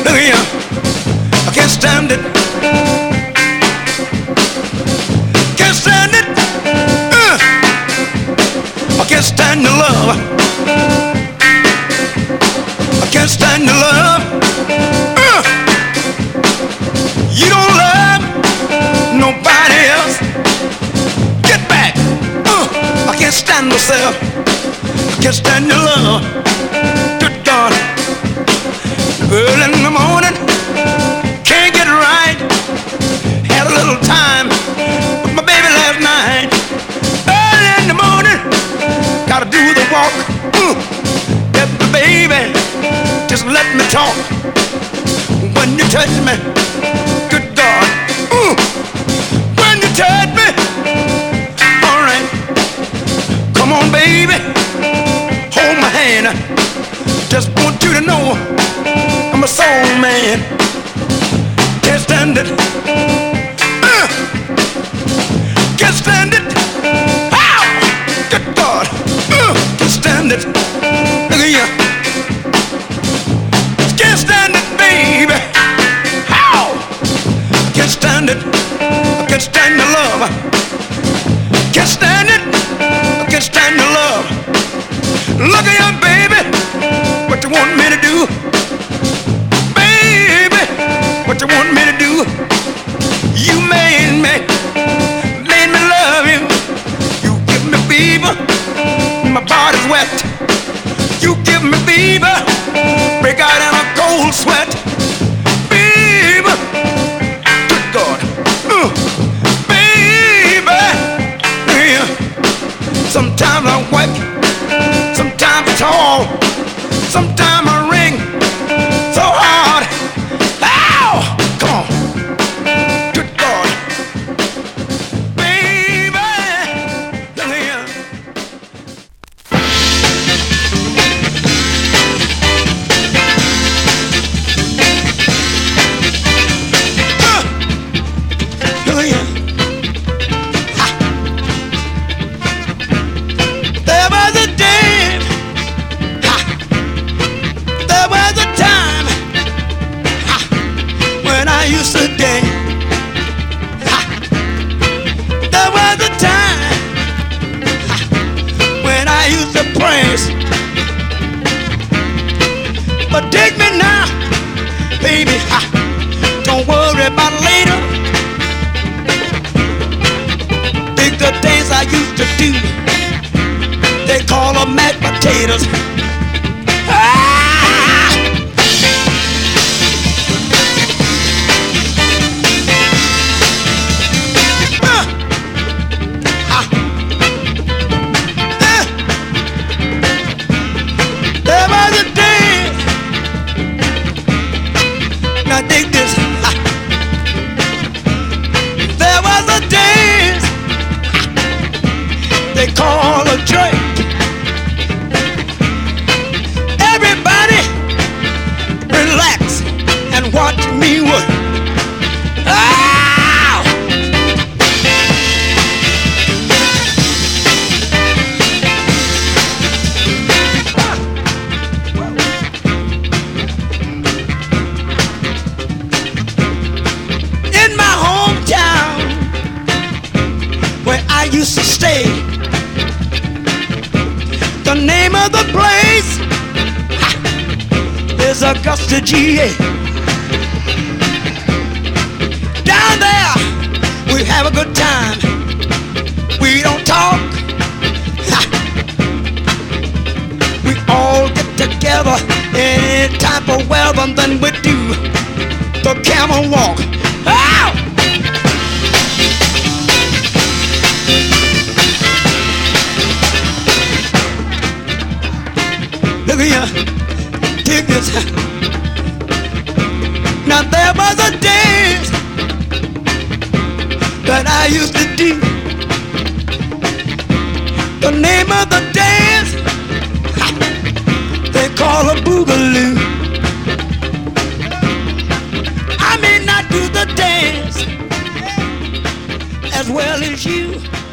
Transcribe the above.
Look here, I can't stand it. Can't stand it. I can't stand the love. I can't stand the love. You don't love nobody else. Get back. I can't stand myself. I can't stand your love. Good God. Early in the morning, can't get it right. Had a little time with my baby last night. Early in the morning, gotta do the walk. Get the baby, just let me talk. When you touch me, good God. When you touch me, all right. Come on, baby, hold my hand. Just want you to know I'm a soul man. Can't stand it. Can't stand it. Ow! Good God. Can't stand it. Look at you. Can't stand it, baby. How? Can't stand it. I can't stand the love. Can't stand it. I can't stand the love. Look at you, baby. What you want me to do? Baby, what you want me to do? You made me love you. You give me fever, my body's wet. You give me fever, break out in a cold sweat. Baby, good God. Baby, yeah. Sometimes I work, sometimes I tall, sometimes I ring so hard. Ow! Come on. Good God. Baby, yeah. There was a day, there was a time when I used to dance. There was a time when I used to praise. But take me now, baby, don't worry about later. Think the things I used to do, they call them mashed potatoes. There was a day, now dig this. There was a day they call a drink. Everybody relax and watch me work. Ow! In my hometown where I used to stay, the name of the place is Augusta, GA. Down there, we have a good time. We don't talk. We all get together any type of weather, and then we do the camel walk. Ow! Look at you, dig this. Now there was a dance that I used to do. The name of the dance they call a boogaloo. I may not do the dance as well as you,